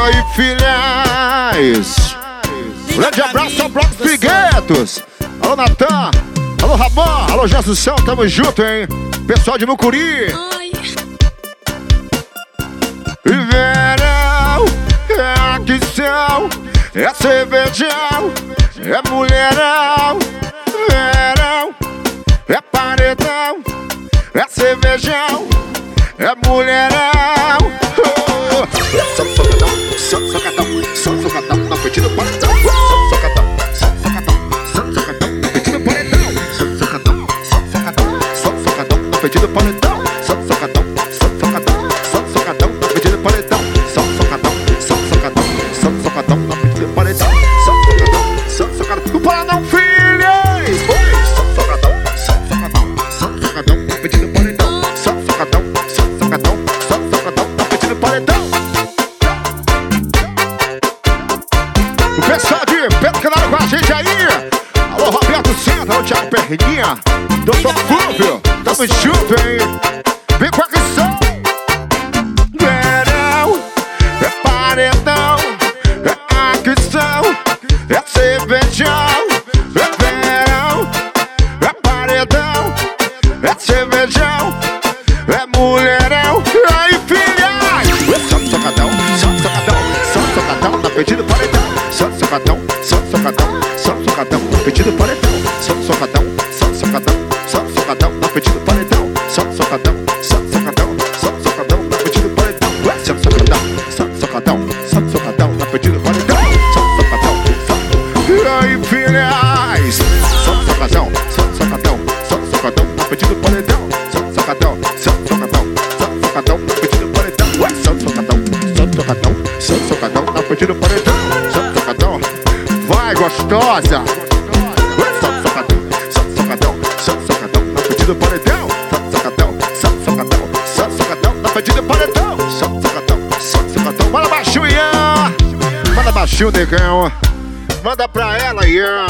aí, filhas. Grande abraço ao Bloco Figuetos. Alô, Natan. Alô, Ramon. Alô, Jassução. Tamo junto, hein? Pessoal de Mucuri. Verão, é aquisição, é cervejão, é mulherão. Verão, é paredão, é cervejão, é mulherão. Só socadão, só socadão, só socadão, na frente do paredão. Só socadão, só socadão, só socadão, na frente do paredão. Só socadão, só socadão, só socadão, na frente do paredão. Só socadão, só socadão, só socadão, na frente do paredão. Só socadão, só socadão, só socadão, na frente do paredão. Só socadão, só socadão, o paredão, filhas. Só socadão, só socadão, só socadão, na frente do paredão. Só socadão, só socadão, só socadão, na frente do paredão. O pessoal de Pedro Canário com a gente aí. Alô, Roberto Centro, alô, Thiago Perninha. Doutor Flúvio, tamo junto, hein? Vem com a questão. Verão, é paredão, é aquisição, é cervejão. É verão, é paredão, é cervejão, é mulherão. E aí, filhas? Só socadão, só socadão, só socadão, na frente do paredão. Só socadão, só socadão, só socadão, na frente do paredão. Só socadão, só socadão, só socadão, na frente do paredão. Só socadão, só socadão, só socadão, na frente do paredão. Só socadão, só socadão, só socadão, na frente do paredão. Só socadão, só. E aí, filhas? Só socadão, só socadão, só socadão, na frente do paredão. Só socadão, só socadão, só socadão, na frente do paredão. Só socadão, só socadão, só socadão, na frente do paredão. Só socadão, vai gostosa. Só socadão, só socadão, só socadão, na frente do paredão. Só socadão, só socadão, só socadão, na frente do paredão. Só socadão, só socadão. Manda baixinho, Ian. Manda baixinho, negão. Manda pra ela, Ian.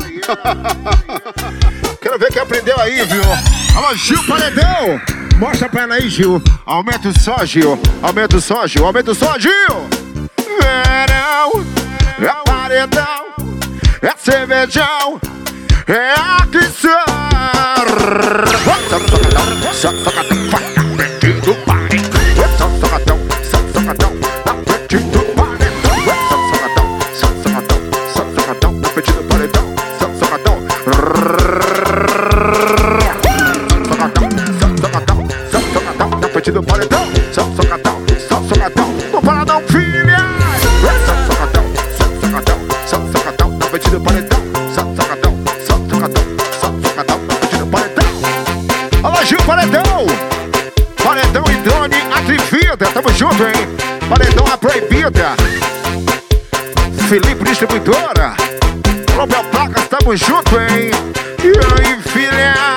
Quero ver quem aprendeu aí, viu? Alô, Gil Paredão. Mostra pra ela aí, Gil. Aumenta o som, Gil. Aumenta o som, Gil. Aumenta o som, Gil. Verão, é paredão, é cervejão, é aquisição. Só socadão, só socadão, vai na frente do paredão. Só socadão, só socadão, na frente do paredão. Só socadão, só socadão, só socadão, na frente do paredão. Só socadão, só socadão, só socadão, na frente do paredão. Só socadão, só socadão, no paredão, filha. Só socadão, só socadão, só socadão, na frente do paredão. Só socadão, só socadão, só socadão, na frente do paredão. Alô, Gil Paredão. Paredão e drone atrevida, tamo junto, hein? Paredão a proibida. Felipe Distribuidora. Alô, Bel Placas, tamo junto, hein? E aí, filha?